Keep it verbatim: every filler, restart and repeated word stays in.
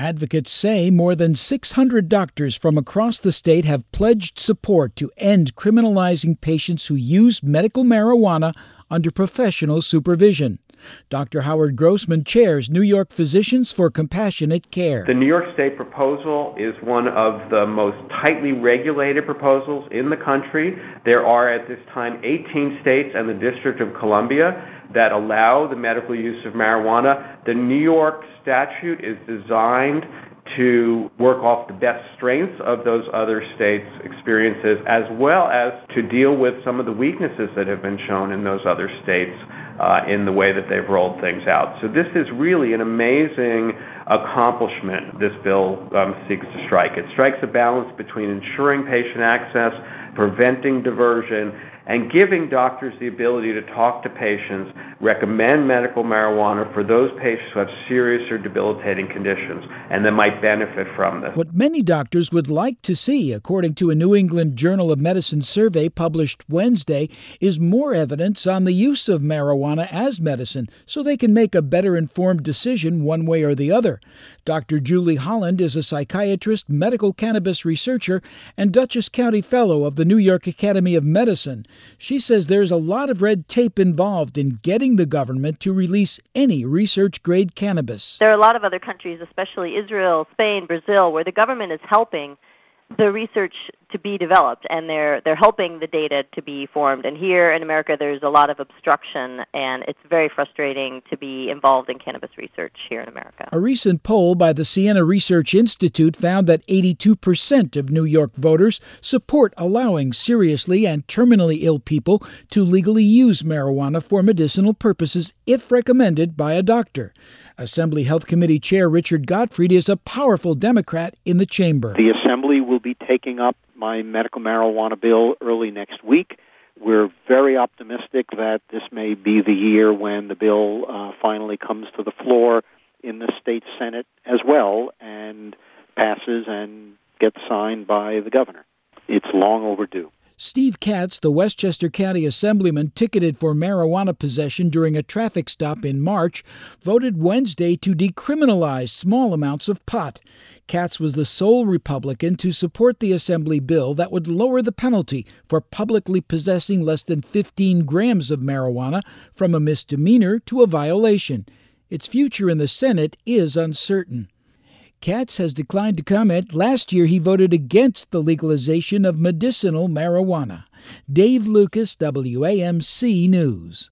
Advocates say more than six hundred doctors from across the state have pledged support to end criminalizing patients who use medical marijuana under professional supervision. Doctor Howard Grossman chairs New York Physicians for Compassionate Care. The New York State proposal is one of the most tightly regulated proposals in the country. There are at this time eighteen states and the District of Columbia that allow the medical use of marijuana. The New York statute is designed to work off the best strengths of those other states' experiences, as well as to deal with some of the weaknesses that have been shown in those other states uh, in the way that they've rolled things out. So this is really an amazing accomplishment this bill um, seeks to strike. It strikes a balance between ensuring patient access, preventing diversion, and giving doctors the ability to talk to patients, recommend medical marijuana for those patients who have serious or debilitating conditions and that might benefit from this. What many doctors would like to see, according to a New England Journal of Medicine survey published Wednesday, is more evidence on the use of marijuana as medicine so they can make a better informed decision one way or the other. Doctor Julie Holland is a psychiatrist, medical cannabis researcher, and Dutchess County Fellow of the New York Academy of Medicine. She says there's a lot of red tape involved in getting the government to release any research-grade cannabis. There are a lot of other countries, especially Israel, Spain, Brazil, where the government is helping the research to be developed, and they're they're helping the data to be formed. And here in America, there's a lot of obstruction, and it's very frustrating to be involved in cannabis research here in America. A recent poll by the Siena Research Institute found that eighty-two percent of New York voters support allowing seriously and terminally ill people to legally use marijuana for medicinal purposes if recommended by a doctor. Assembly Health Committee Chair Richard Gottfried is a powerful Democrat in the chamber. The Assembly will be taking up my medical marijuana bill early next week. We're very optimistic that this may be the year when the bill uh, finally comes to the floor in the state Senate as well and passes and gets signed by the governor. It's long overdue. Steve Katz, the Westchester County Assemblyman ticketed for marijuana possession during a traffic stop in March, voted Wednesday to decriminalize small amounts of pot. Katz was the sole Republican to support the Assembly bill that would lower the penalty for publicly possessing less than fifteen grams of marijuana from a misdemeanor to a violation. Its future in the Senate is uncertain. Katz has declined to comment. Last year, he voted against the legalization of medicinal marijuana. Dave Lucas, W A M C News.